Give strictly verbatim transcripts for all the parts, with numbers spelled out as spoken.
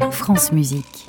France Musique.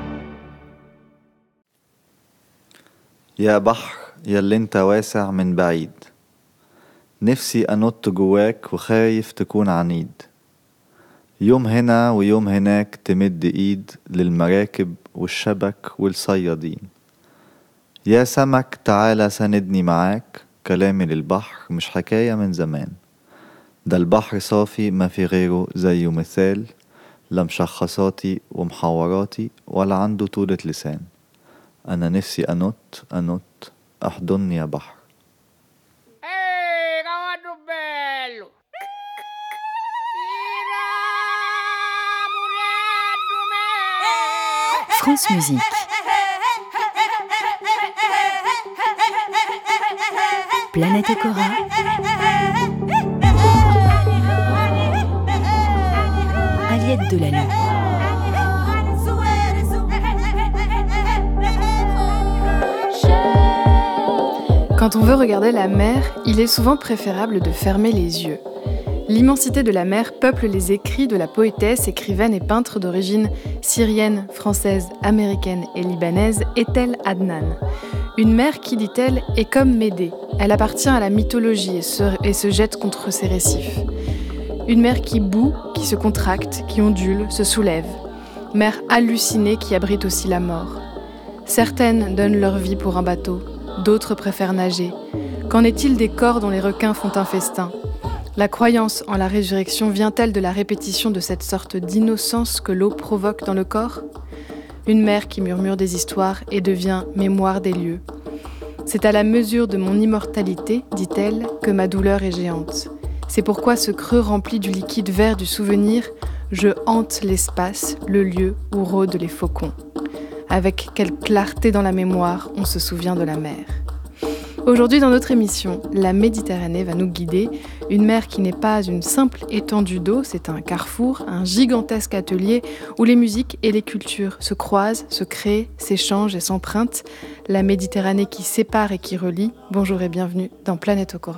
يا بحر ياللي انت واسع من بعيد، نفسي انط جواك وخايف تكون عنيد. يوم هنا ويوم هناك تمد ايد للمراكب والشبك والصيادين. يا سمك تعالى ساندني معاك، كلامي للبحر مش حكاية من زمان. ده البحر صافي ما في غيره زيه مثال، لا مشخصاتي ومحوراتي ولا عنده طولة لسان. أنا نفسي أنط أنط أحضني يا بحر. Ehi, cavallo bello! France Musique. Planète Okora. Aliette Delalleux. Quand on veut regarder la mer, il est souvent préférable de fermer les yeux. L'immensité de la mer peuple les écrits de la poétesse, écrivaine et peintre d'origine syrienne, française, américaine et libanaise, Etel Adnan. Une mer qui, dit-elle, est comme Médée. Elle appartient à la mythologie et se, et se jette contre ses récifs. Une mer qui bout, qui se contracte, qui ondule, se soulève. Mer hallucinée qui abrite aussi la mort. Certaines donnent leur vie pour un bateau, d'autres préfèrent nager. Qu'en est-il des corps dont les requins font un festin ? La croyance en la résurrection vient-elle de la répétition de cette sorte d'innocence que l'eau provoque dans le corps ? Une mer qui murmure des histoires et devient mémoire des lieux. C'est à la mesure de mon immortalité, dit-elle, que ma douleur est géante. C'est pourquoi ce creux rempli du liquide vert du souvenir, je hante l'espace, le lieu où rôdent les faucons. Avec quelle clarté dans la mémoire on se souvient de la mer. Aujourd'hui dans notre émission, la Méditerranée va nous guider. Une mer qui n'est pas une simple étendue d'eau, c'est un carrefour, un gigantesque atelier où les musiques et les cultures se croisent, se créent, s'échangent et s'empruntent. La Méditerranée qui sépare et qui relie. Bonjour et bienvenue dans Planète Okora.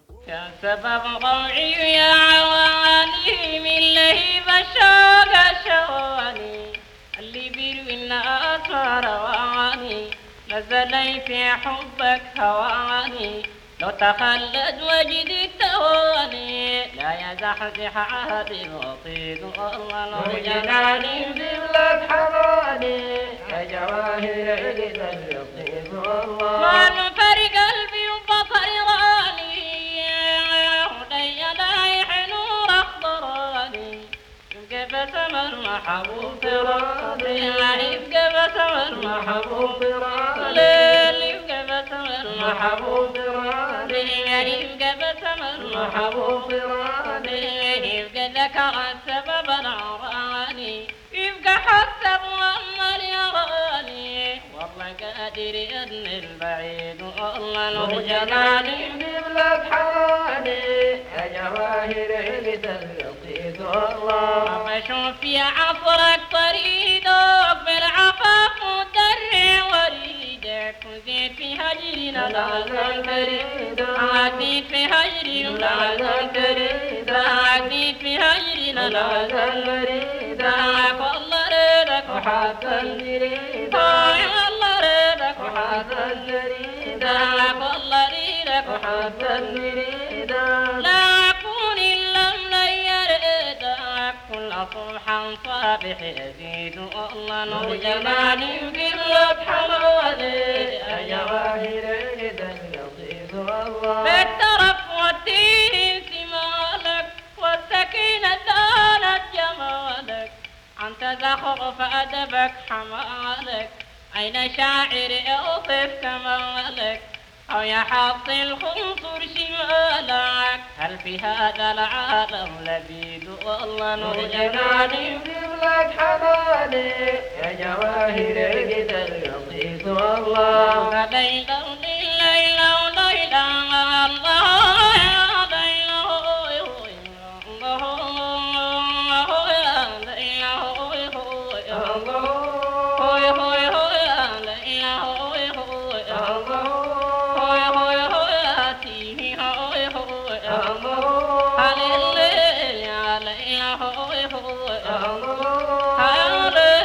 نزلي في حبك هواني لو تخلد وجد التواني لا يزحزح عهد الوطيد والله لو جناني ببلاد حضاني يا جواهر عقد الوطيد والله ما نفرق قلبي وبطر راني ودي لايح نور اخضراني يبقى بسم المحبوب فرادي يبقى بسم المحبوب محبوب راني يبقى بسم المحبوب راني يبقى ذكر السبب العراني يبقى حسب وأمل يراني والله قادر يدني البعيد والله لو جناني ببلاد حواني يا جواهر عقد الوطيد والله ما اشوف يا عصرك طريدك بالعفاف مدرع وريدك وزيد في هجرنا لعل فريد عزيز في هجرنا لعل فريد عزيز في هجرنا لعل فريد والله ريدك وحتى الجريد والله ريدك وحتى الجريد والله ريدك وحتى الجريد لا أكون إلا ملير إيدك كل صبح صابح يزيد والله نور جمالي ببلاد حوالي يا جواهر عقد الوطيد والله بالترف والدين سمالك والسكينة دانت جمالك عن تزخرف أدبك حمالك أين شاعر يوصف كمالك أو يحط الخنصر شمالك هل في هذا العالم لبيد والله نور جناني ببلاد حناني يا جواهر عقد الوطيد والله ليلى ليلى وليلى الله يا ليلى الله يا ليلى الله هوي هوي هوي يا ليلى هوي هوي الله هوي هوي هوي تيهي هوي هوي الله هللي يا ليلى هوي هوي الله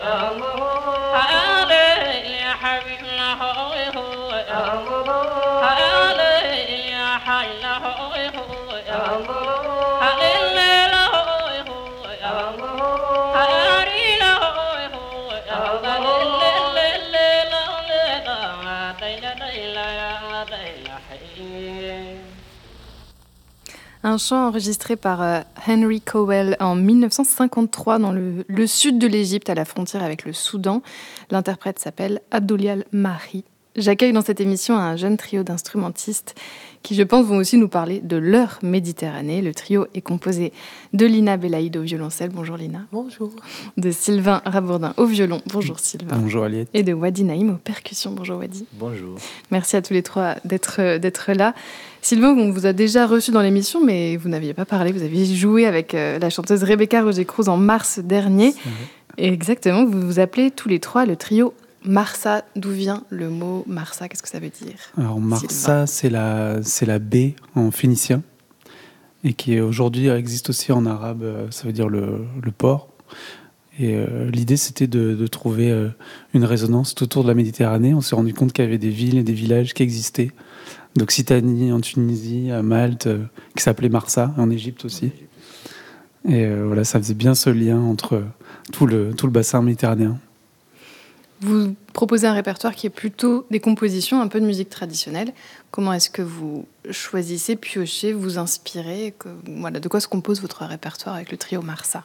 Un chant enregistré par euh, Henry Cowell en mille neuf cent cinquante-trois dans le, le sud de l'Égypte, à la frontière avec le Soudan. L'interprète s'appelle Abdoulal Mahi. J'accueille dans cette émission un jeune trio d'instrumentistes qui, je pense, vont aussi nous parler de leur Méditerranée. Le trio est composé de Lina Belaïd au violoncelle. Bonjour Lina. Bonjour. De Sylvain Rabourdin au violon. Bonjour Sylvain. Bonjour Aliette. Et de Wadi Naïm aux percussions. Bonjour Wadi. Bonjour. Merci à tous les trois d'être, d'être là. Sylvain, on vous a déjà reçu dans l'émission, mais vous n'aviez pas parlé. Vous aviez joué avec euh, la chanteuse Rebecca Roger-Cruz en mars dernier. Et exactement, vous vous appelez tous les trois le trio Marsa. D'où vient le mot Marsa? Qu'est-ce que ça veut dire? Alors Marsa, c'est la, c'est la baie en phénicien et qui aujourd'hui existe aussi en arabe, ça veut dire le, le port. Et euh, l'idée, c'était de, de trouver euh, une résonance tout autour de la Méditerranée. On s'est rendu compte qu'il y avait des villes et des villages qui existaient, d'Occitanie, en Tunisie, à Malte, euh, qui s'appelait Marsa, en Égypte aussi. Et euh, voilà, ça faisait bien ce lien entre tout le, tout le bassin méditerranéen. Vous proposez un répertoire qui est plutôt des compositions, un peu de musique traditionnelle. Comment est-ce que vous choisissez, piochez, vous inspirez que, voilà, de quoi se compose votre répertoire avec le trio Marsa?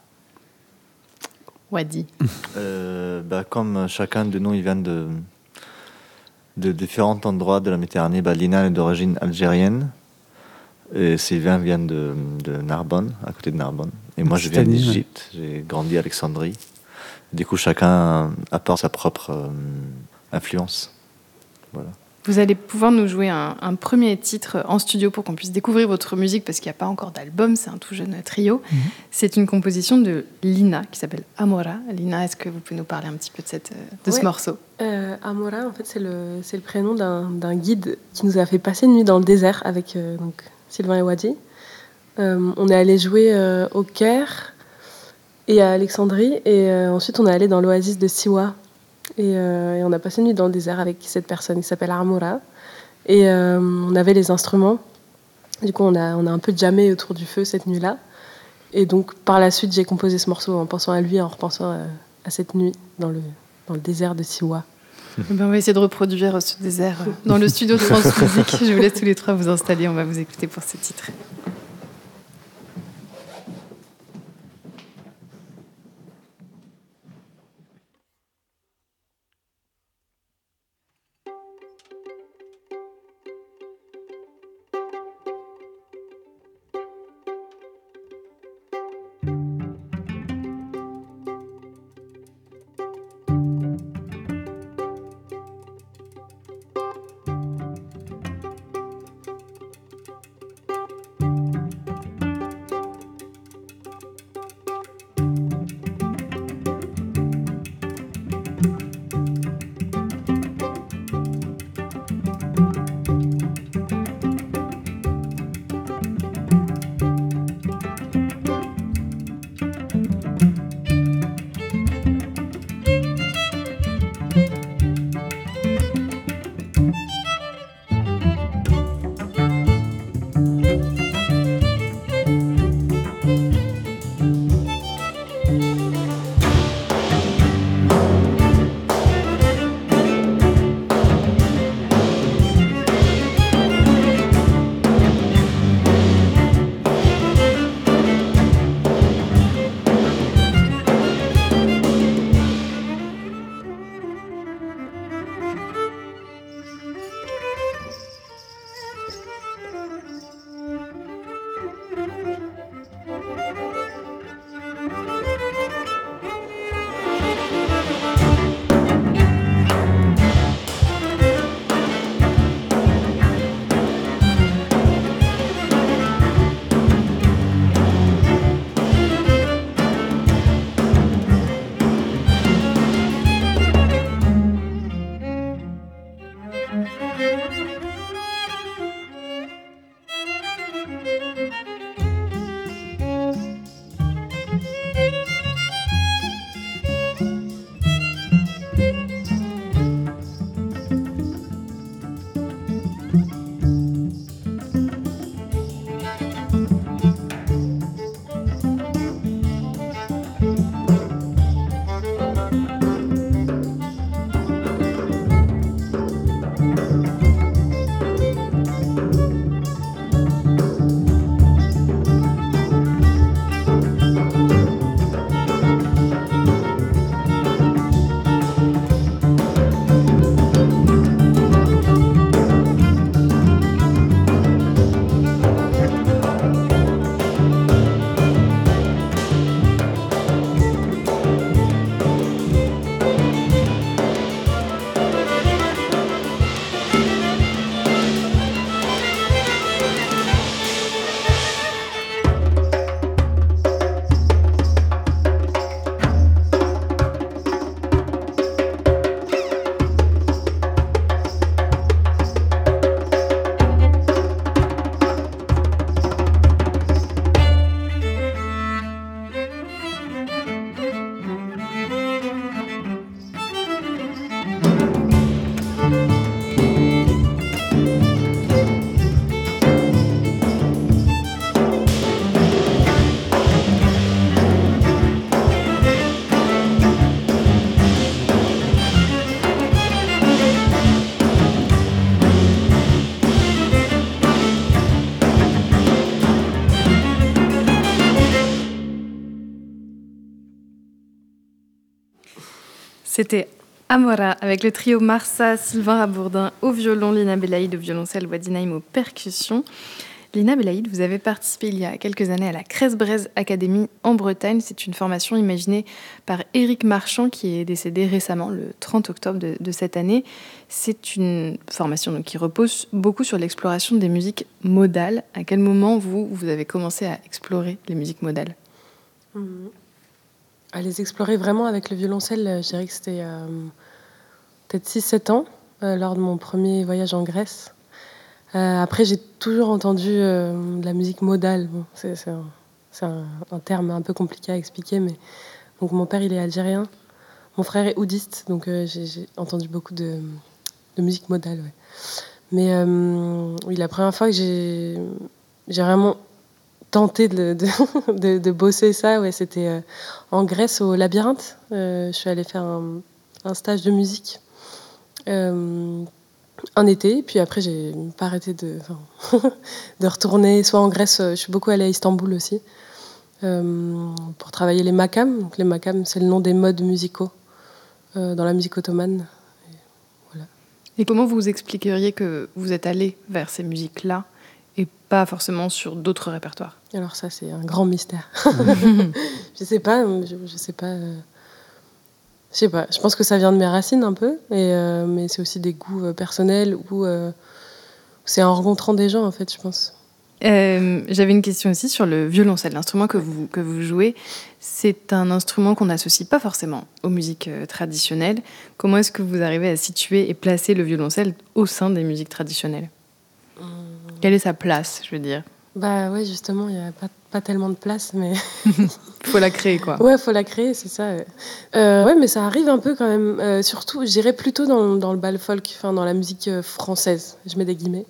Wadi. Euh, bah, comme chacun de nous, il vient de, de différents endroits de la Méditerranée. Bah, Lina est d'origine algérienne et Sylvain vient de, de Narbonne, à côté de Narbonne. Et moi, je viens d'Égypte. J'ai grandi à Alexandrie. Du coup, chacun apporte sa propre euh, influence. Voilà. Vous allez pouvoir nous jouer un, un premier titre en studio pour qu'on puisse découvrir votre musique, parce qu'il n'y a pas encore d'album, c'est un tout jeune trio. Mm-hmm. C'est une composition de Lina qui s'appelle Amora. Lina, est-ce que vous pouvez nous parler un petit peu de, cette, de ouais. ce morceau? euh, Amora, en fait, c'est le, c'est le prénom d'un, d'un guide qui nous a fait passer une nuit dans le désert avec euh, donc, Sylvain et Wadi. Euh, on est allé jouer euh, au Caire et à Alexandrie, et euh, ensuite on est allé dans l'oasis de Siwa. Et, euh, et on a passé une nuit dans le désert avec cette personne qui s'appelle Amora. Et euh, on avait les instruments. Du coup, on a, on a un peu jammé autour du feu cette nuit-là. Et donc, par la suite, j'ai composé ce morceau en pensant à lui, en repensant à, à cette nuit dans le, dans le désert de Siwa. Eh bien, on va essayer de reproduire ce désert dans le studio de France Musique. Je vous laisse tous les trois vous installer. On va vous écouter pour ce titre. C'était Amora avec le trio Marsa, Sylvain Rabourdin au violon, Lina Belaïd au violoncelle, Wadi Naïm aux percussions. Lina Belaïd, vous avez participé il y a quelques années à la Crèze-Braise Academy en Bretagne. C'est une formation imaginée par Éric Marchand qui est décédé récemment, le trente octobre de, de cette année. C'est une formation donc, qui repose beaucoup sur l'exploration des musiques modales. À quel moment, vous, vous avez commencé à explorer les musiques modales ? mmh. À les explorer vraiment avec le violoncelle, je dirais que c'était euh, peut-être six sept ans, euh, lors de mon premier voyage en Grèce. Euh, après, j'ai toujours entendu euh, de la musique modale. Bon, c'est c'est, un, c'est un, un terme un peu compliqué à expliquer, mais donc mon père il est algérien, mon frère est oudiste, donc euh, j'ai, j'ai entendu beaucoup de, de musique modale. Ouais. Mais euh, oui, la première fois que j'ai, j'ai vraiment tenté de, de, de, de bosser ça, ouais, c'était euh, en Grèce au Labyrinthe. Euh, je suis allée faire un, un stage de musique. Euh, un été, puis après j'ai pas arrêté de, enfin, de retourner soit en Grèce, je suis beaucoup allée à Istanbul aussi, euh, pour travailler les makams. Donc les makams, c'est le nom des modes musicaux euh, dans la musique ottomane. Et, voilà. Et comment vous expliqueriez que vous êtes allé vers ces musiques-là et pas forcément sur d'autres répertoires ? Alors ça, c'est un grand mystère. je sais pas, je, je sais pas... Euh... Je sais pas, je pense que ça vient de mes racines un peu, et, euh, mais c'est aussi des goûts euh, personnels où euh, c'est en rencontrant des gens, en fait, je pense. Euh, j'avais une question aussi sur le violoncelle, l'instrument que vous, que vous jouez. C'est un instrument qu'on n'associe pas forcément aux musiques euh, traditionnelles. Comment est-ce que vous arrivez à situer et placer le violoncelle au sein des musiques traditionnelles ? Mmh. Quelle est sa place, je veux dire ? Bah ouais, justement, il n'y a pas, pas tellement de place, mais... Il faut la créer, quoi. Ouais, il faut la créer, c'est ça. Ouais, euh, ouais mais ça arrive un peu quand même. Euh, surtout, j'irais plutôt dans, dans le bal folk, enfin dans la musique française, je mets des guillemets.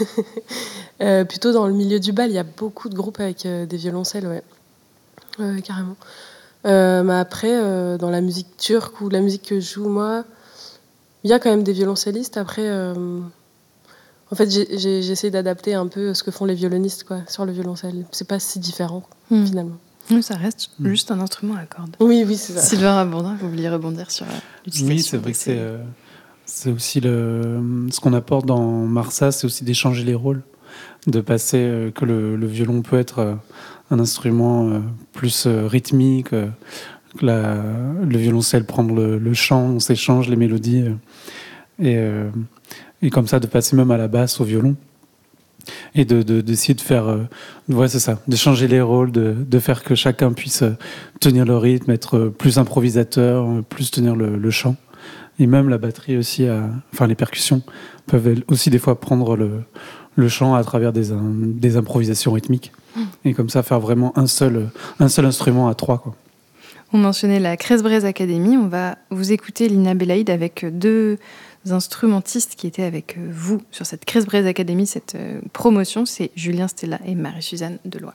euh, plutôt dans le milieu du bal, il y a beaucoup de groupes avec euh, des violoncelles, ouais. Ouais, carrément. Euh, mais après, euh, dans la musique turque ou la musique que je joue, moi, il y a quand même des violoncellistes. Après... Euh, En fait, j'ai, j'ai, j'essaie d'adapter un peu ce que font les violonistes quoi, sur le violoncelle. C'est pas si différent, mmh. finalement. Oui, ça reste mmh. juste un instrument à cordes. Oui, oui, c'est ça. Sylvain Rabourdin, vous vouliez rebondir sur l'utilisation. Oui, c'est vrai que c'est, euh, c'est aussi le, ce qu'on apporte dans Marsa, c'est aussi d'échanger les rôles, de passer euh, que le, le violon peut être euh, un instrument euh, plus euh, rythmique, euh, que la, le violoncelle prendre le, le chant, on s'échange les mélodies. Euh, et... Euh, Et comme ça, de passer même à la basse, au violon. Et de, de, d'essayer de faire... Euh, ouais, c'est ça. De changer les rôles, de, de faire que chacun puisse euh, tenir le rythme, être plus improvisateur, euh, plus tenir le, le chant. Et même la batterie aussi, à, enfin les percussions, peuvent aussi des fois prendre le, le chant à travers des, des improvisations rythmiques. Mmh. Et comme ça, faire vraiment un seul, un seul instrument à trois, quoi. On mentionnait la Crèze-Braise Academy. On va vous écouter Lina Belaïd avec deux... instrumentistes qui étaient avec vous sur cette Crèze-Braise Academy, cette promotion, c'est Julien Stella et Marie-Suzanne Deloy.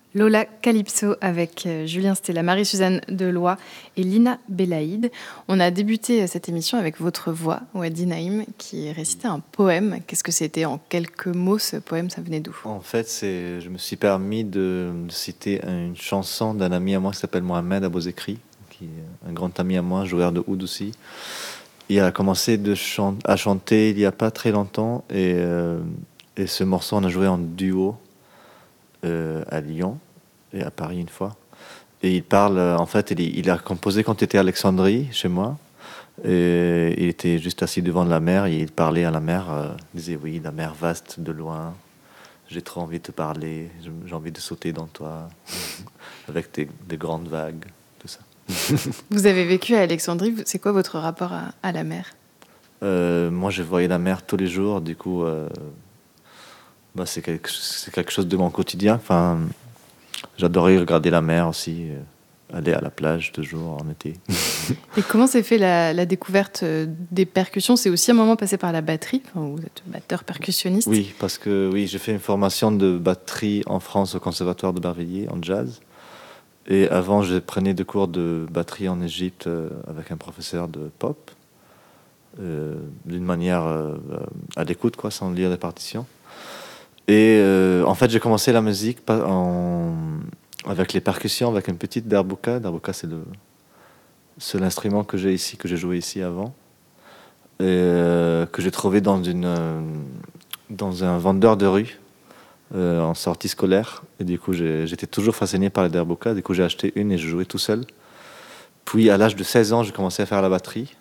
Lola Calypso avec euh, Julien Stella, Marie-Suzanne Deloy et Lina Belaïd. On a débuté euh, cette émission avec votre voix, Wadi Naïm, qui récitait un poème. Qu'est-ce que c'était en quelques mots ce poème? Ça venait d'où? En fait, c'est, je me suis permis de, de citer une chanson d'un ami à moi qui s'appelle Mohamed Abouzekri, qui est un grand ami à moi, joueur de oud aussi. Il a commencé de chan- à chanter il n'y a pas très longtemps et, euh, et ce morceau, on a joué en duo euh, à Lyon et à Paris une fois. Et il parle, euh, en fait, il, il a composé quand il était à Alexandrie, chez moi. Et il était juste assis devant la mer et il parlait à la mer. Euh, il disait oui, la mer vaste de loin. J'ai trop envie de te parler. J'ai envie de sauter dans toi avec des, des grandes vagues, tout ça. Vous avez vécu à Alexandrie. C'est quoi votre rapport à, à la mer? euh, Moi, je voyais la mer tous les jours. Du coup, euh, bah, c'est, quelque, c'est quelque chose de mon quotidien. Enfin, j'adorais regarder la mer aussi. Euh, aller à la plage toujours en été. Et comment s'est fait la, la découverte des percussions? C'est aussi un moment passé par la batterie. Enfin, vous êtes batteur percussionniste. Oui, parce que oui, j'ai fait une formation de batterie en France au Conservatoire de Bervilliers en jazz. Et avant, je prenais des cours de batterie en Égypte euh, avec un professeur de pop, euh, d'une manière euh, à l'écoute, quoi, sans lire les partitions. Et euh, en fait, j'ai commencé la musique en, avec les percussions, avec une petite darbuka. Darbuka, c'est le seul instrument que j'ai ici, que j'ai joué ici avant, et euh, que j'ai trouvé dans une euh, dans un vendeur de rue. Euh, en sortie scolaire, et du coup j'ai, j'étais toujours fasciné par les darbuka. Du coup j'ai acheté une et je jouais tout seul. Puis à l'âge de seize ans, j'ai commencé à faire la batterie,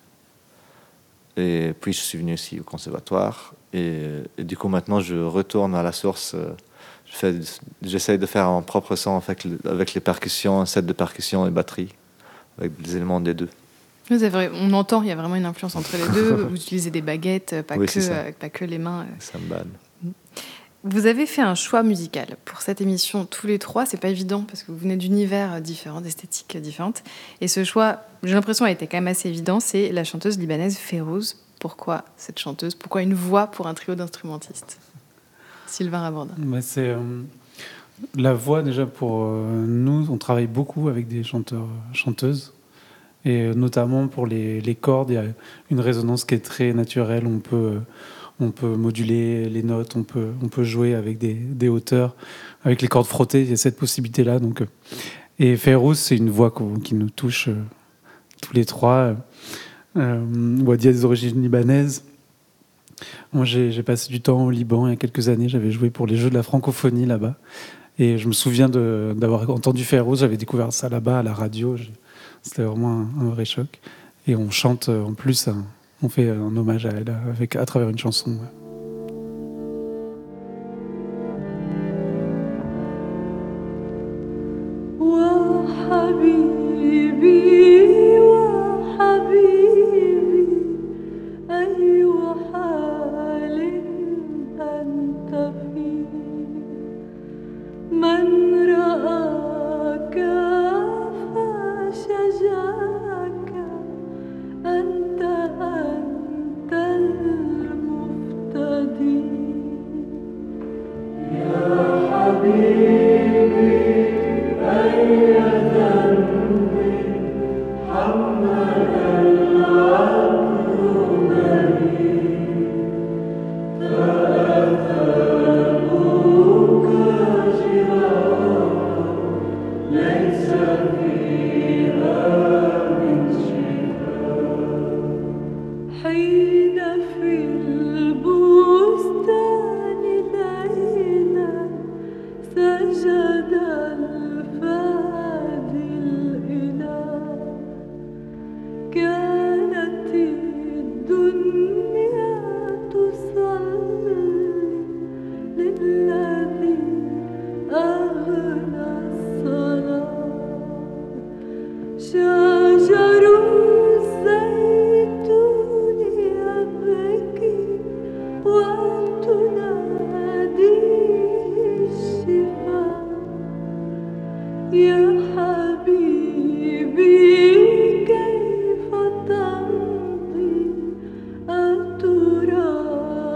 et puis je suis venu ici au conservatoire, et, et du coup maintenant je retourne à la source. Je fais, j'essaye de faire en propre son en fait, avec les percussions, un set de percussions et batterie, avec des éléments des deux. Vous avez, on entend, il y a vraiment une influence entre les deux. Vous utilisez des baguettes, pas, Oui, que, euh, pas que les mains. Cymbales. Vous avez fait un choix musical pour cette émission tous les trois. C'est pas évident parce que vous venez d'univers différents, d'esthétiques différentes. Et ce choix, j'ai l'impression, a été quand même assez évident. C'est la chanteuse libanaise Férouz. Pourquoi cette chanteuse? Pourquoi une voix pour un trio d'instrumentistes? Sylvain Rabordin. Bah, c'est euh, la voix déjà pour euh, nous. On travaille beaucoup avec des chanteurs, chanteuses. Et euh, notamment pour les, les cordes, il y a une résonance qui est très naturelle. On peut... Euh, On peut moduler les notes, on peut, on peut jouer avec des, des hauteurs, avec les cordes frottées, il y a cette possibilité-là. Donc, et Férouz, c'est une voix qui nous touche euh, tous les trois. Euh, Wadi a des origines libanaises. Moi, j'ai, j'ai passé du temps au Liban il y a quelques années. J'avais joué pour les Jeux de la francophonie là-bas. Et je me souviens de, d'avoir entendu Férouz. J'avais découvert ça là-bas à la radio. C'était vraiment un, un vrai choc. Et on chante en plus... Un, On fait un hommage à elle avec, à travers une chanson. Ouais.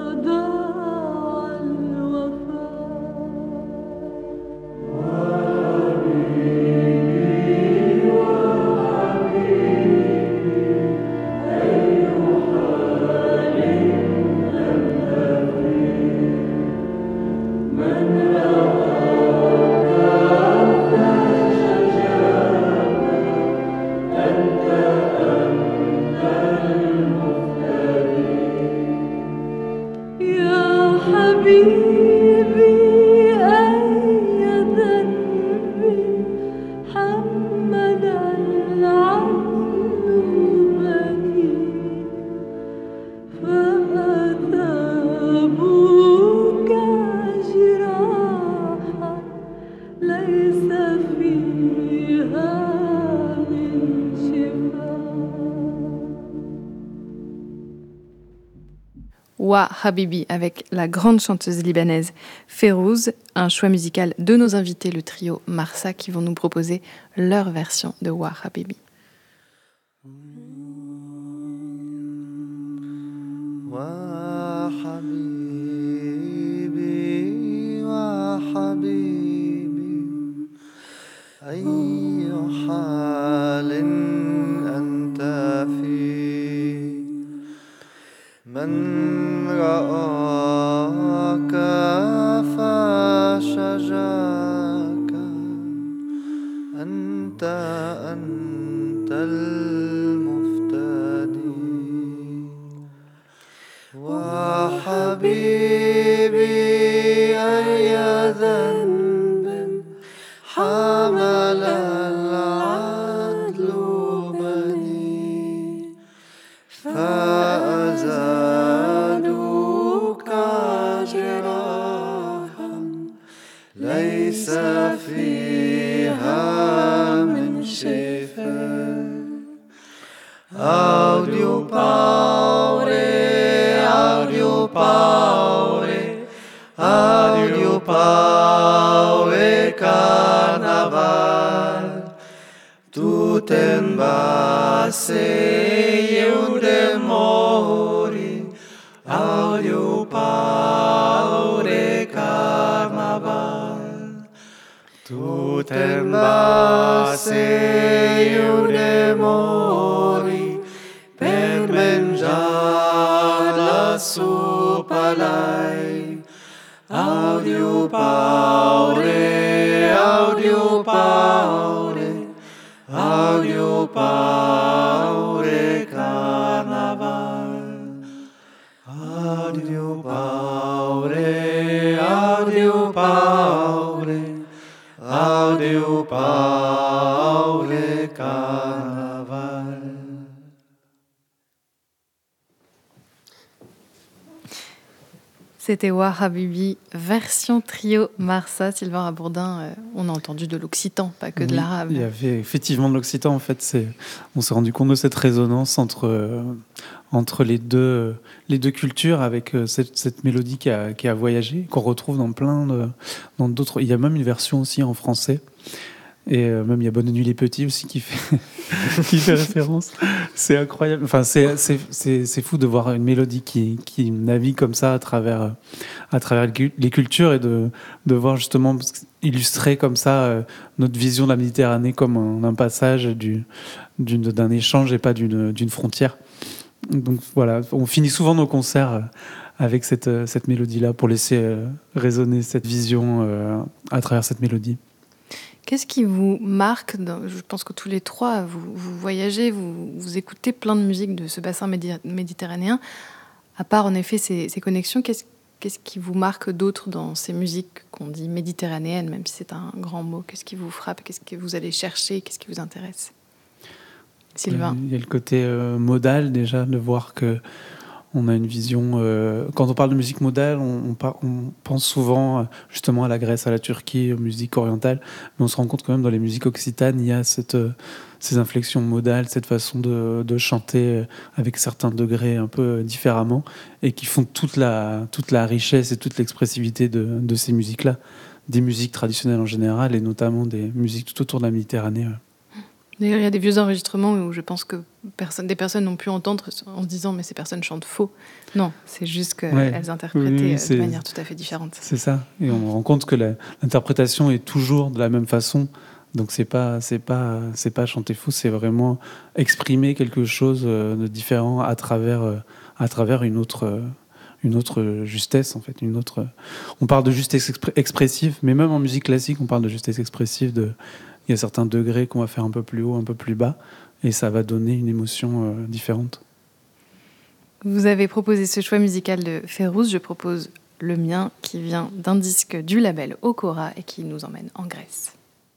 Wow. Wa Habibi avec la grande chanteuse libanaise Férouz, un choix musical de nos invités, le trio Marsa, qui vont nous proposer leur version de Wa Habibi. Wa habibi, wa habibi, ayyu halin anta fi, man رآك فشجاك أنت أنت المفتدي وحبيبي أي ذنب حمل العدل بني فأزادوك جراحا ليس فيها من شفاء Audio Paure, Audio Paure, Audio Paure Carnaval, tout en basse io de mori, Audio Paure Carnaval, tout en basse io de mori, per mangiare la sopa lei. Audio Paure, Audio Paure, Audio Paure Carnaval. Audio Paure, Audio Paure, Audio Paure Carnaval. C'était Wa Habibi, version trio Marsa. Sylvain Rabourdin, euh, on a entendu de l'occitan, pas que de Oui, l'arabe. Il y avait effectivement de l'occitan. En fait, c'est, on s'est rendu compte de cette résonance entre, euh, entre les, deux, les deux cultures, avec euh, cette, cette mélodie qui a, qui a voyagé, qu'on retrouve dans plein de, dans d'autres. Il y a même une version aussi en français. Et euh, même il y a Bonne nuit les petits aussi qui fait, qui fait référence. C'est incroyable. Enfin, c'est, c'est, c'est, c'est fou de voir une mélodie qui, qui navigue comme ça à travers, à travers les cultures et de, de voir justement illustrer comme ça euh, notre vision de la Méditerranée comme un, un passage du, d'une, d'un échange et pas d'une, d'une frontière. Donc voilà, on finit souvent nos concerts avec cette, cette mélodie-là pour laisser euh, résonner cette vision euh, à travers cette mélodie. Qu'est-ce qui vous marque dans, je pense que tous les trois, vous, vous voyagez, vous, vous écoutez plein de musique de ce bassin médi- méditerranéen. À part, en effet, ces, ces connexions, qu'est-ce, qu'est-ce qui vous marque d'autre dans ces musiques qu'on dit méditerranéennes, même si c'est un grand mot? Qu'est-ce qui vous frappe? Qu'est-ce que vous allez chercher? Qu'est-ce qui vous intéresse? Sylvain? Il y a le côté euh, modal, déjà, de voir que on a une vision... Euh, quand on parle de musique modale, on, on, par, on pense souvent euh, justement à la Grèce, à la Turquie, aux musiques orientales, mais on se rend compte quand même dans les musiques occitanes, il y a cette, euh, ces inflexions modales, cette façon de, de chanter euh, avec certains degrés un peu différemment, et qui font toute la, toute la richesse et toute l'expressivité de, de ces musiques-là, des musiques traditionnelles en général, et notamment des musiques tout autour de la Méditerranée. Ouais. D'ailleurs, il y a des vieux enregistrements où je pense que personne, des personnes ont pu entendre en se disant « mais ces personnes chantent faux ». Non, c'est juste qu'elles ouais. interprétaient oui, oui, de manière tout à fait différente. C'est ça. Et on rend compte que la, l'interprétation est toujours de la même façon. Donc c'est pas, c'est pas, c'est pas chanter faux, c'est vraiment exprimer quelque chose de différent à travers, à travers une autre, une autre justesse en fait, une autre. On parle de justesse expr- expressive, mais même en musique classique, on parle de justesse expressive. De, il y a certains degrés qu'on va faire un peu plus haut, un peu plus bas, et ça va donner une émotion euh, différente. Vous avez proposé ce choix musical de Férouz, je propose le mien qui vient d'un disque du label Okora et qui nous emmène en Grèce.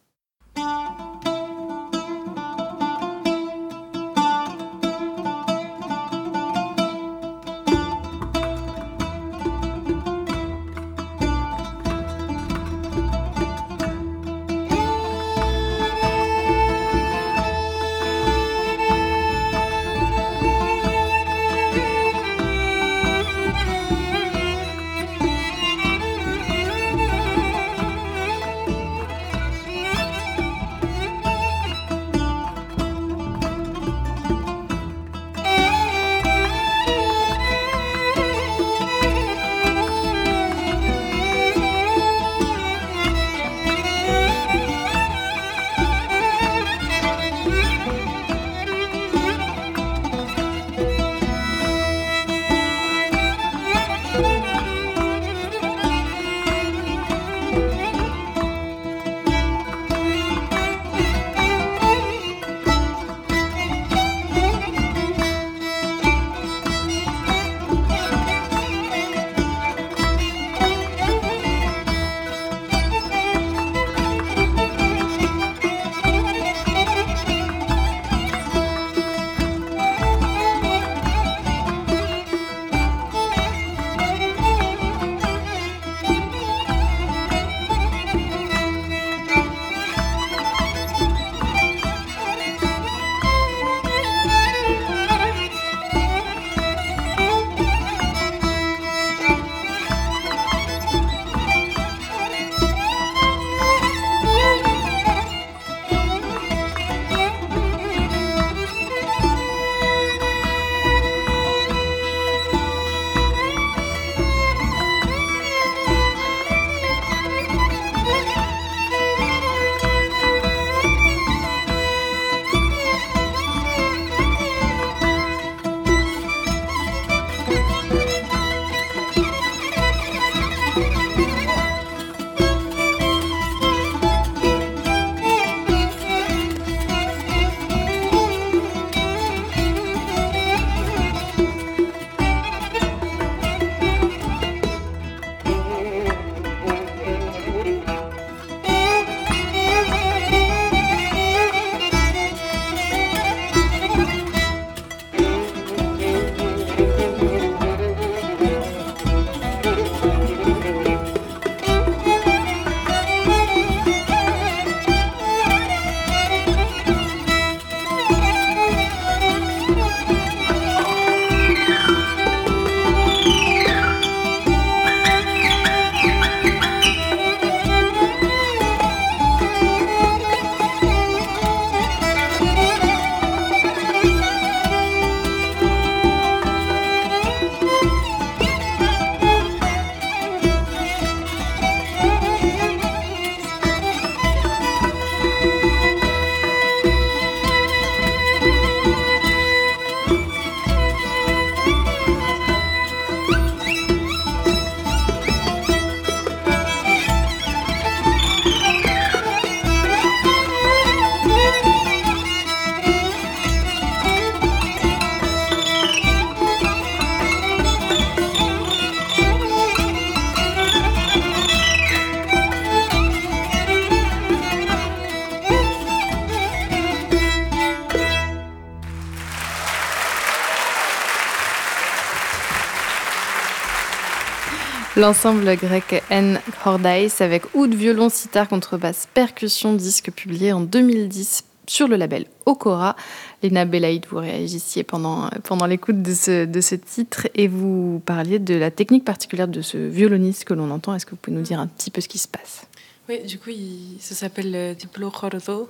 L'ensemble grec En Hordais avec oud, violon, sitar, contrebasse, percussion, disque publié en deux mille dix sur le label Okora. Léna Belaïd, vous réagissiez pendant, pendant l'écoute de ce, de ce titre et vous parliez de la technique particulière de ce violoniste que l'on entend. Est-ce que vous pouvez nous dire un petit peu ce qui se passe ? Oui, du coup, il, ça s'appelle Diplo Chordo.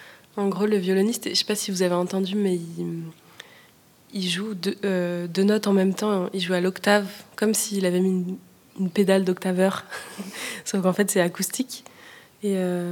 En gros, le violoniste, je ne sais pas si vous avez entendu, mais il, il joue deux, euh, deux notes en même temps. Il joue à l'octave, comme s'il avait mis une, une pédale d'octaveur. Sauf qu'en fait, c'est acoustique. Et, euh,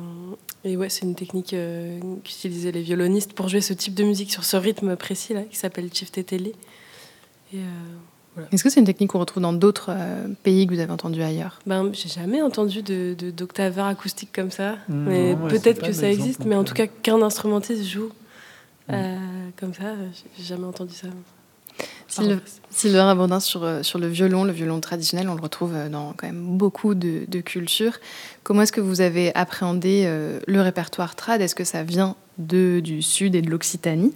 et ouais, c'est une technique euh, qu'utilisaient les violonistes pour jouer ce type de musique sur ce rythme précis là, qui s'appelle Çifteteli. Et euh, Voilà. Est-ce que c'est une technique qu'on retrouve dans d'autres euh, pays que vous avez entendus ailleurs? Ben, j'ai jamais entendu de, de, d'octaveur acoustique comme ça. Mmh, mais non, ouais, peut-être c'est pas que un ça exemple existe, non mais en plus. tout cas qu'un instrumentiste joue Mmh. euh, comme ça, j'ai jamais entendu ça. Sylv- Sylvain Rabordin, sur, euh, sur le violon, le violon traditionnel, on le retrouve euh, dans quand même beaucoup de, de cultures. Comment est-ce que vous avez appréhendé euh, le répertoire trad? Est-ce que ça vient de, du sud et de l'Occitanie?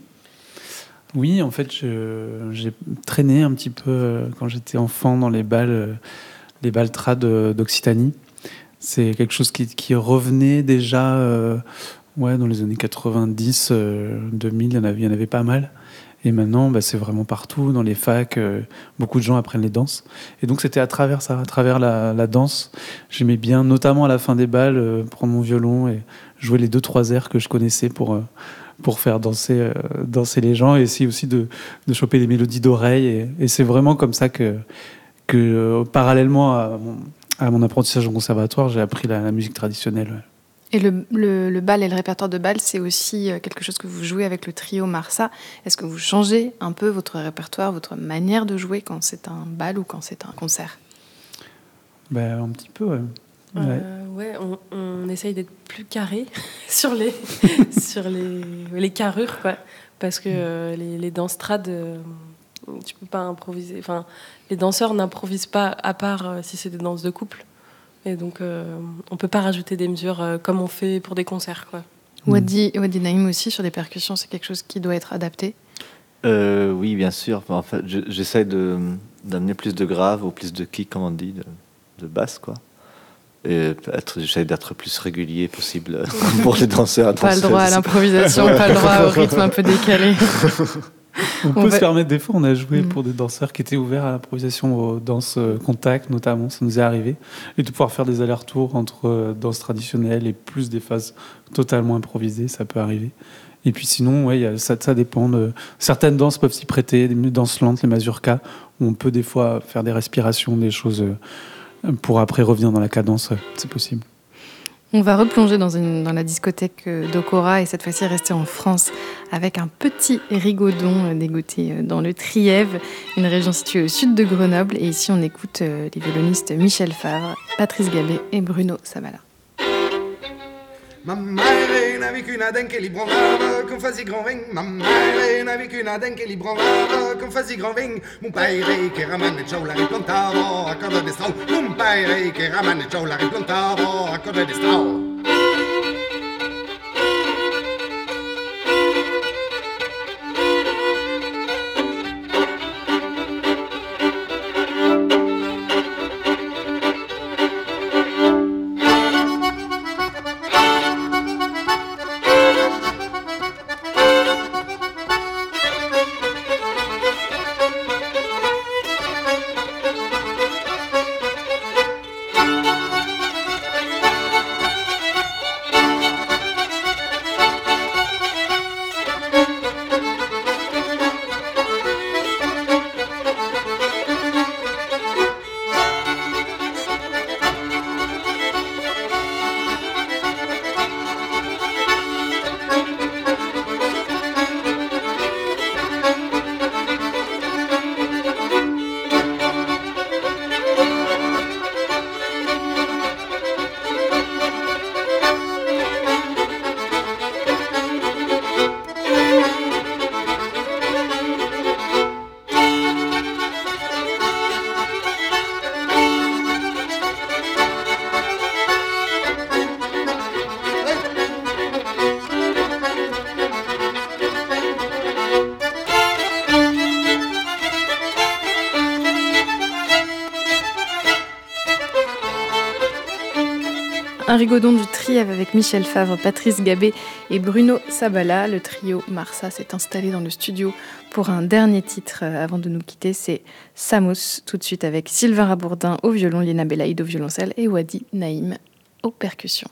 Oui, en fait, je- j'ai traîné un petit peu euh, quand j'étais enfant dans les balles, euh, les balles trad euh, d'Occitanie. C'est quelque chose qui, qui revenait déjà euh, ouais, dans les années quatre-vingt-dix, euh, deux mille, il y en avait, il y en avait pas mal. Et maintenant, bah, c'est vraiment partout, dans les facs, euh, beaucoup de gens apprennent les danses. Et donc, c'était à travers ça, à travers la, la danse. J'aimais bien, notamment à la fin des balles, euh, prendre mon violon et jouer les deux, trois airs que je connaissais pour, euh, pour faire danser, euh, danser les gens, et essayer aussi de, de choper des mélodies d'oreille. Et, et c'est vraiment comme ça que, que euh, parallèlement à mon, à mon apprentissage au conservatoire, j'ai appris la, la musique traditionnelle. Ouais. Et le, le, le bal et le répertoire de bal, c'est aussi euh, quelque chose que vous jouez avec le trio Marsa. Est-ce que vous changez un peu votre répertoire, votre manière de jouer quand c'est un bal ou quand c'est un concert? Ben, un petit peu, ouais. Ouais. Euh, ouais, on, on essaye d'être plus carré sur les sur les, les carrures, quoi, parce que euh, les, les danses trad, euh, tu peux pas improviser. Enfin, les danseurs n'improvisent pas à part euh, si c'est des danses de couple, et donc euh, on peut pas rajouter des mesures euh, comme on fait pour des concerts, quoi. Wadi, Wadi Naïm aussi, sur les percussions, c'est quelque chose qui doit être adapté? Euh, oui, bien sûr. Enfin, en fait, je- j'essaie de, d'amener plus de grave ou plus de kick, comme on dit, de, de basse, quoi. Et être, j'essaie d'être le plus régulier possible pour les danseurs. Pas le droit à danseuses. l'improvisation, pas le droit au rythme un peu décalé. On, On peut va- se permettre des fois, on a joué Mm. pour des danseurs qui étaient ouverts à l'improvisation, aux danses euh, contact notamment, ça nous est arrivé, et de pouvoir faire des allers-retours entre euh, danses traditionnelles et plus des phases totalement improvisées, ça peut arriver. Et puis sinon, ouais, y a, ça, ça dépend. De, certaines danses peuvent s'y prêter, des danses lentes, les mazurkas, où on peut des fois faire des respirations, des choses euh, pour après revenir dans la cadence, euh, c'est possible. On va replonger dans, une, dans la discothèque euh, d'Okora et cette fois-ci rester en France avec un petit rigodon euh, dégoté euh, dans le Trièves, une région située au sud de Grenoble. Et ici, on écoute euh, les violonistes Michel Favre, Patrice Gabet et Bruno Sabala. Ma mère n'a vécu nadin che li branlava con fasi grand vin. Ma mère n'a vécu nadin che li branlava con fasi grand vin. Mon père che ramaneggiò la riplantava a coda de strau. Mon père che ramaneggiò la riplantava a coda de strau. Un rigodon du Trièves avec Michel Favre, Patrice Gabet et Bruno Sabala. Le trio Marsa s'est installé dans le studio pour un dernier titre euh, avant de nous quitter. C'est Samos, tout de suite avec Sylvain Rabourdin au violon, Lina Belaïd au violoncelle et Wadi Naïm aux percussions.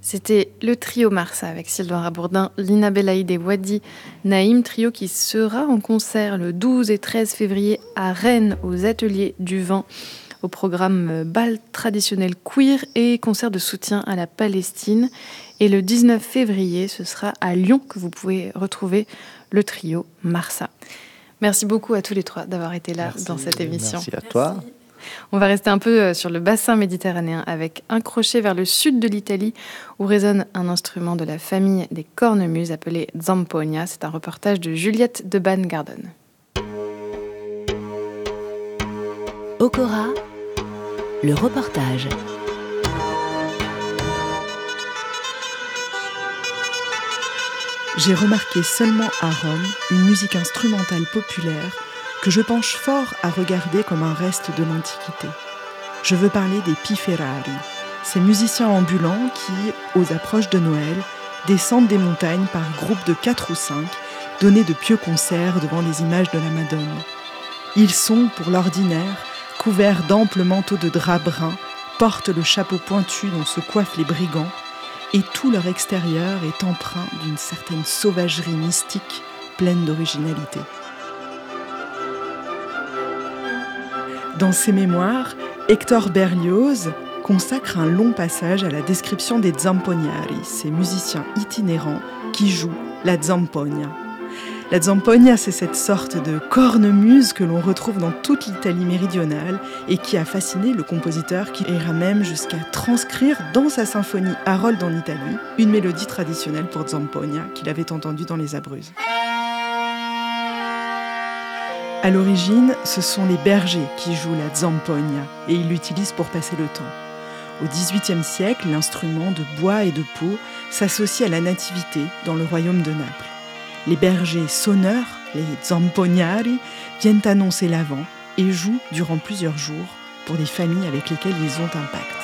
C'était le trio Marsa avec Sylvain Rabourdin, Lina Belaïd et Wadi Naïm, trio qui sera en concert le douze et treize février à Rennes aux Ateliers du Vent, au programme bal traditionnel queer et concert de soutien à la Palestine. Et le dix-neuf février, ce sera à Lyon que vous pouvez retrouver le trio Marsa. Merci beaucoup à tous les trois d'avoir été là merci, dans cette émission. Merci à toi. Merci. On va rester un peu sur le bassin méditerranéen avec un crochet vers le sud de l'Italie où résonne un instrument de la famille des cornemuses appelé Zampogna. C'est un reportage de Juliette de Ban-Garden. Okora, le reportage. J'ai remarqué seulement à Rome une musique instrumentale populaire que je penche fort à regarder comme un reste de l'Antiquité. Je veux parler des Piferari, ces musiciens ambulants qui, aux approches de Noël, descendent des montagnes par groupes de quatre ou cinq, donner de pieux concerts devant les images de la Madone. Ils sont, pour l'ordinaire, couverts d'amples manteaux de drap brun, portent le chapeau pointu dont se coiffent les brigands, et tout leur extérieur est empreint d'une certaine sauvagerie mystique, pleine d'originalité. Dans ses mémoires, Hector Berlioz consacre un long passage à la description des Zampognari, ces musiciens itinérants qui jouent la Zampogna. La Zampogna, c'est cette sorte de cornemuse que l'on retrouve dans toute l'Italie méridionale et qui a fasciné le compositeur qui ira même jusqu'à transcrire dans sa symphonie Harold en Italie une mélodie traditionnelle pour Zampogna qu'il avait entendue dans les Abruzzes. À l'origine, ce sont les bergers qui jouent la Zampogna et ils l'utilisent pour passer le temps. Au dix-huitième siècle, l'instrument de bois et de peau s'associe à la nativité dans le royaume de Naples. Les bergers sonneurs, les Zampognari, viennent annoncer l'Avent et jouent durant plusieurs jours pour des familles avec lesquelles ils ont un pacte.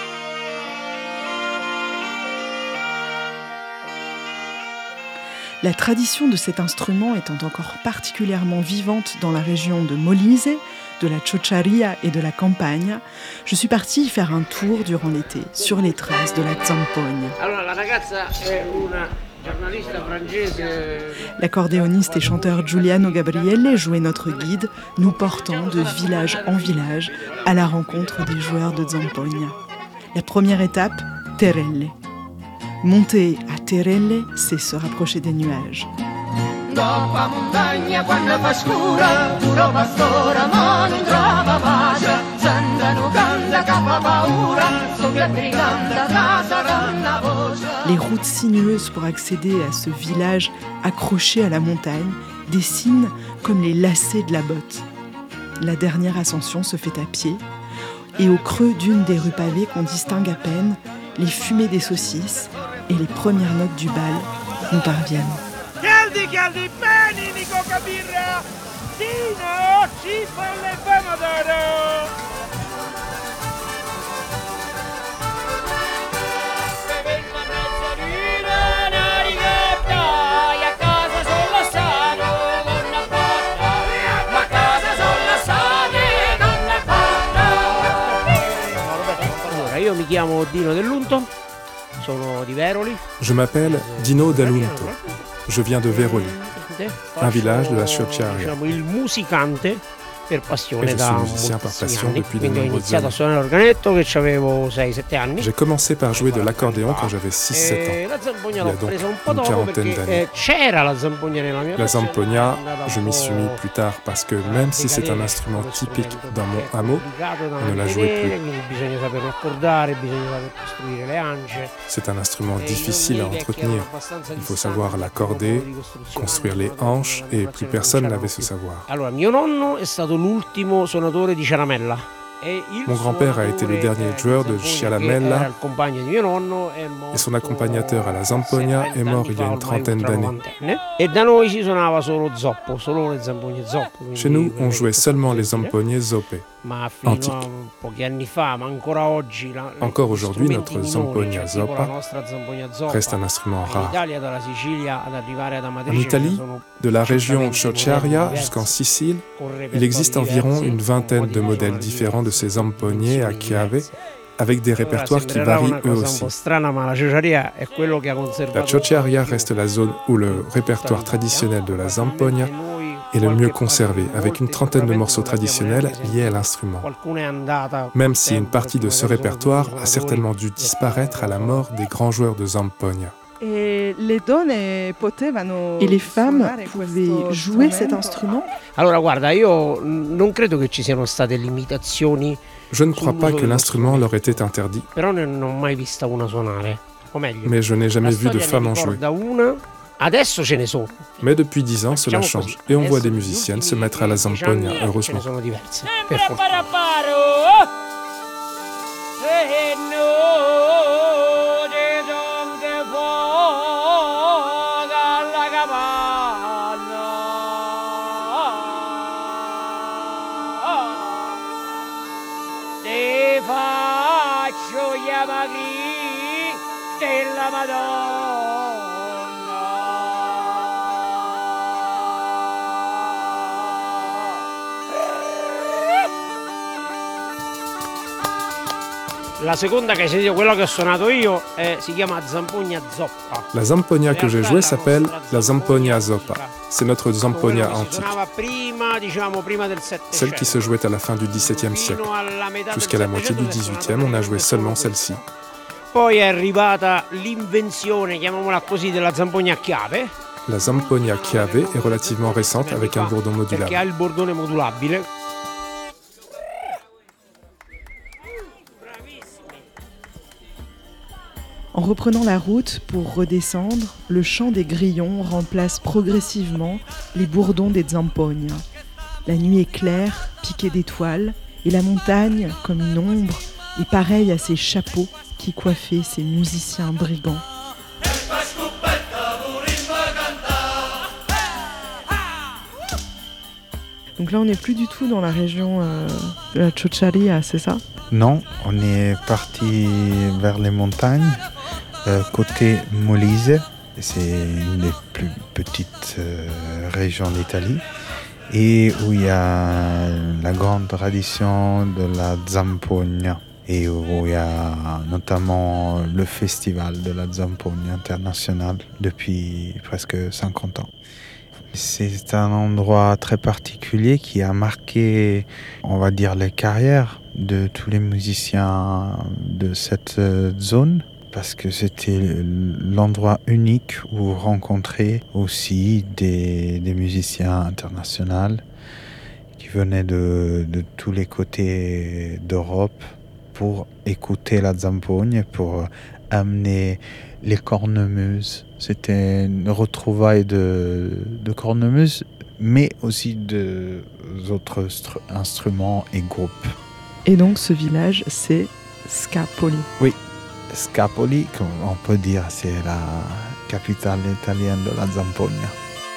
La tradition de cet instrument étant encore particulièrement vivante dans la région de Molise, de la Ciociaria et de la Campagna, je suis partie y faire un tour durant l'été sur les traces de la Zampogna. L'accordéoniste et chanteur Giuliano Gabriele jouait notre guide, nous portant de village en village à la rencontre des joueurs de Zampogna. La première étape, Terelle. Monter à Terelle, c'est se rapprocher des nuages. Les routes sinueuses pour accéder à ce village accroché à la montagne dessinent comme les lacets de la botte. La dernière ascension se fait à pied et au creux d'une des rues pavées qu'on distingue à peine, les fumées des saucisses et les premières notes du bal nous parviennent. Caldi, caldi, bene, Nico Capirra! Dino, ci fa le pomodoro! Allora, io mi chiamo Dino Dell'Unto, sono di Veroli. Je m'appelle Dino Dell'Unto. Je viens de Veroli, un village de la Ciociaria. Il musicante per passione et je da suis musicien par passion anni. depuis de Quindi ho nombreuses iniziato a années. suonare l'organetto che avevo sei sette anni. J'ai commencé par jouer de l'accordéon quand j'avais six sept E ans. la zampogna Il y a l'ho donc presa un po' une dopo quarantaine perché d'années. eh, c'era la zampogna nella mia La passione, Zampogna, è andata je un m'y po' suis mis plus tard parce que même si c'est un instrument typique dans mon hameau, on ne la jouait plus. Quindi bisogna saperlo accordare, bisogna saper costruire le ance. C'est un instrument difficile à entretenir. Il faut savoir l'accorder, construire les hanches et plus personne n'avait ce savoir. Allora, mio nonno è stato l'ultimo suonatore di ciaramella. Mon grand-père a été le dernier joueur de Ciaramella et son accompagnateur à la Zampogna est mort il y a une trentaine d'années. E da noi si suonava solo zoppo, solo le zampogne zoppo. Chez nous, on jouait seulement les zampogne zoppe. Ma fino antique. a pochi anni fa, ma ancora oggi, la, Encore aujourd'hui, strumenti notre minori, zampogna cioè tipo la zoppa nostra zampogna zoppa, reste un instrument in rare. Italia, dalla Sicilia ad arrivare ad En Amatrice, Italie, sono de la région certamente Ciociaria modelli jusqu'en diversi, Sicile, con il existe repertori environ diversi, une un vingtaine po' de modèles suoni différents de ces zampogne à dimensioni chiave diverse. avec des répertoires qui varient eux aussi. La ciociaria reste la zone où le répertoire traditionnel de la zampogna est le mieux conservé, avec une trentaine de morceaux traditionnels liés à l'instrument. Même si une partie de ce répertoire a certainement dû disparaître à la mort des grands joueurs de zampogna. Et les femmes pouvaient jouer cet instrument? Allora guarda, io non credo che ci siano state limitazioni. Je ne crois pas que l'instrument leur était interdit. Però non ho mai vista una suonare. O meglio, mais je n'ai jamais vu de femme en jouer. Adesso ce ne sono. Mais depuis dix ans, cela change et on voit des musiciennes se mettre à la zampogna, heureusement. Della Madonna. La seconda che hai sentito, quella che ho suonato io, eh, si chiama zampogna zoppa. La zampogna que j'ai jouée s'appelle la zampogna zoppa. C'est notre zampogna antique. Celle qui se jouait à la fin du dix-septième siècle. Jusqu'à la moitié du dix-huitième, on a joué seulement celle-ci. Poi è arrivata l'invenzione, chiamiamola così, della zampogna a chiave. La zampogna chiave est relativement récente avec un bourdon modulable. Perché ha il bordone modulabile. En reprenant la route pour redescendre, le chant des grillons remplace progressivement les bourdons des zampogna. La nuit est claire, piquée d'étoiles, et la montagne, comme une ombre, est pareille à ces chapeaux qui coiffaient ces musiciens brigands. Donc là, on n'est plus du tout dans la région euh, de la ciociaria, c'est ça? Non, on est parti vers les montagnes, euh, côté Molise, c'est une des plus petites euh, régions d'Italie, et où il y a la grande tradition de la zampogna, et où il y a notamment le festival de la zampogna international depuis presque cinquante ans. C'est un endroit très particulier qui a marqué, on va dire, les carrières de tous les musiciens de cette zone, parce que c'était l'endroit unique où rencontrer aussi des, des musiciens internationaux qui venaient de, de tous les côtés d'Europe pour écouter la zampogna, pour amener les cornemuses. C'était une retrouvaille de, de cornemuses, mais aussi d'autres instruments et groupes. Et donc ce village, c'est Scapoli. Oui, Scapoli, comme on peut dire, c'est la capitale italienne de la zampogna.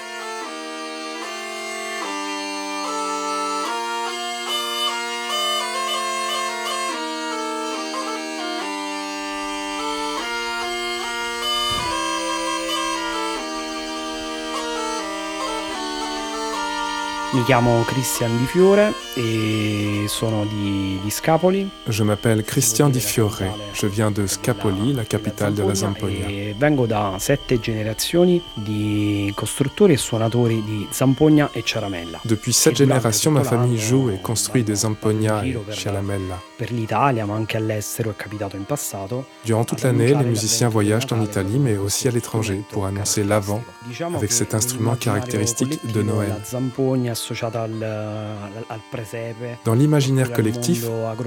Mi chiamo Christian Di Fiore e sono di, di Scapoli. Je m'appelle Christian Di Fiore, je viens de Scapoli, la capitale de la zampogna. E vengo da sette generazioni di costruttori e suonatori di zampogna e ciaramella. Depuis sept générations, ma famille joue et construit des zampogna et ciaramella. Per l'Italia, ma anche all'estero, è capitato in passato. Durant toute l'année, les musiciens voyagent en Italie, mais aussi à l'étranger, pour annoncer l'Avent, avec cet instrument caractéristique de Noël. Dans l'imaginaire collectif,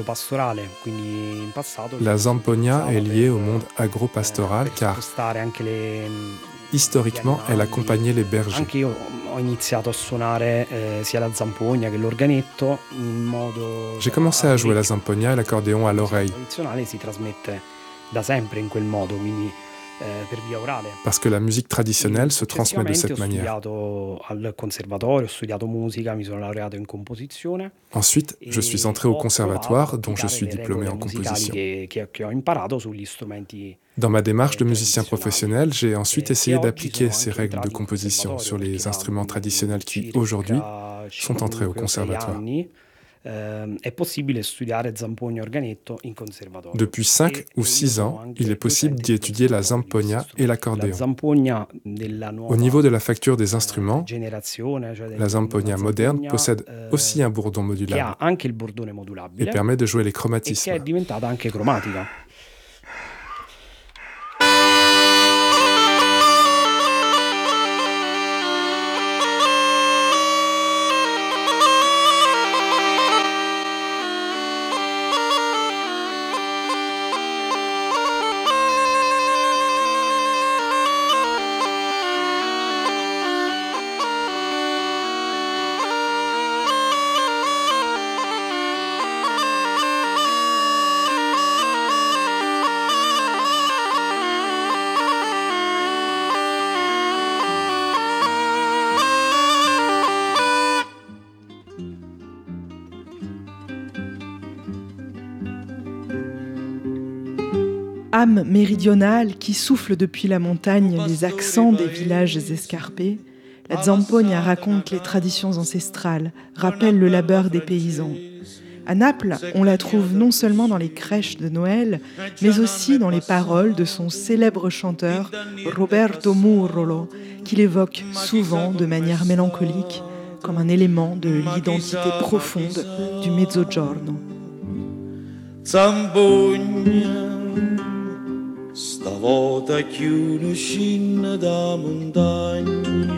la zampogna est liée au monde agro-pastoral car historiquement, elle accompagnait les bergers. J'ai commencé à jouer la zampogna et l'accordéon à l'oreille. Parce que la musique traditionnelle se transmet de cette manière. Ensuite, je suis entré au conservatoire, dont je suis diplômé en composition. Dans ma démarche de musicien professionnel, j'ai ensuite essayé d'appliquer ces règles de composition sur les instruments traditionnels qui, aujourd'hui, sont entrés au conservatoire. Depuis cinq ou six ans, il est possible d'y étudier la zampogna et l'accordéon. Au niveau de la facture des instruments, la zampogna moderne possède aussi un bourdon modulable et permet de jouer les chromatismes. Âme méridionale qui souffle depuis la montagne les accents des villages escarpés, la zampogna raconte les traditions ancestrales, rappelle le labeur des paysans. À Naples, on la trouve non seulement dans les crèches de Noël, mais aussi dans les paroles de son célèbre chanteur Roberto Murolo, qu'il évoque souvent de manière mélancolique comme un élément de l'identité profonde du Mezzogiorno. Zampogna, stavolta chiudo scinna da montagna.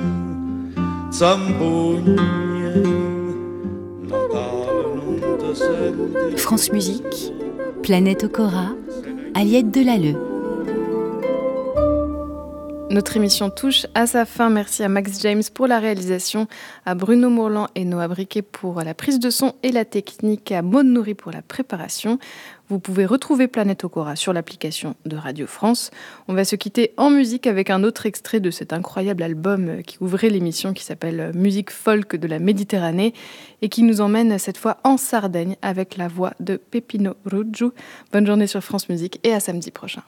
Zampogna, France Musique, Planète Okora, Aliette Delalleux. Notre émission touche à sa fin. Merci à Max James pour la réalisation, à Bruno Mourlan et Noah Briquet pour la prise de son et la technique, à Maud Nourri pour la préparation. Vous pouvez retrouver Planète Okora sur l'application de Radio France. On va se quitter en musique avec un autre extrait de cet incroyable album qui ouvrait l'émission, qui s'appelle Musique folk de la Méditerranée et qui nous emmène cette fois en Sardaigne avec la voix de Pepino Ruggiu. Bonne journée sur France Musique et à samedi prochain.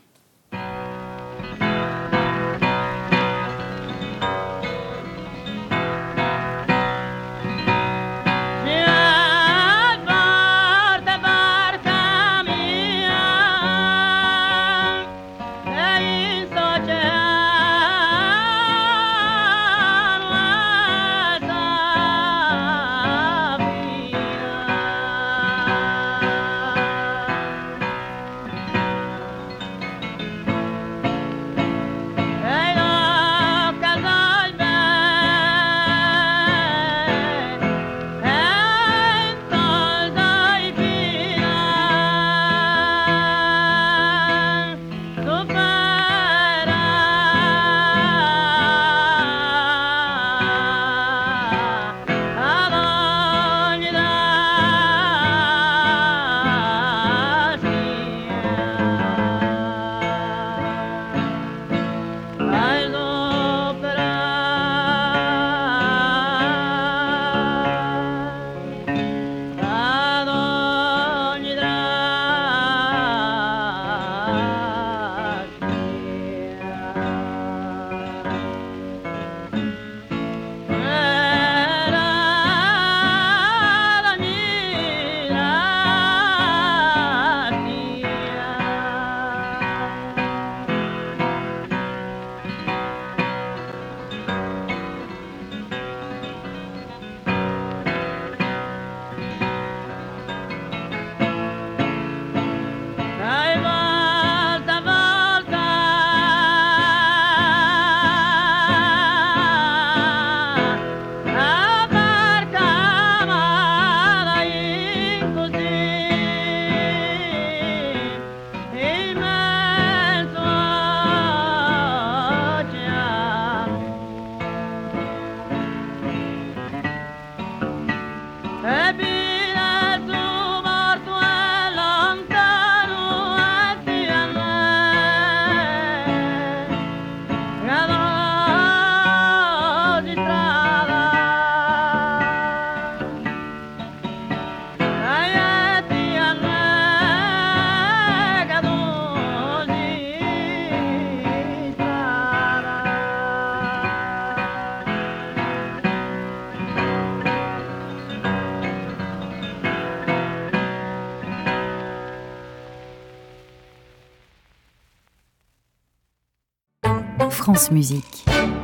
France Musique.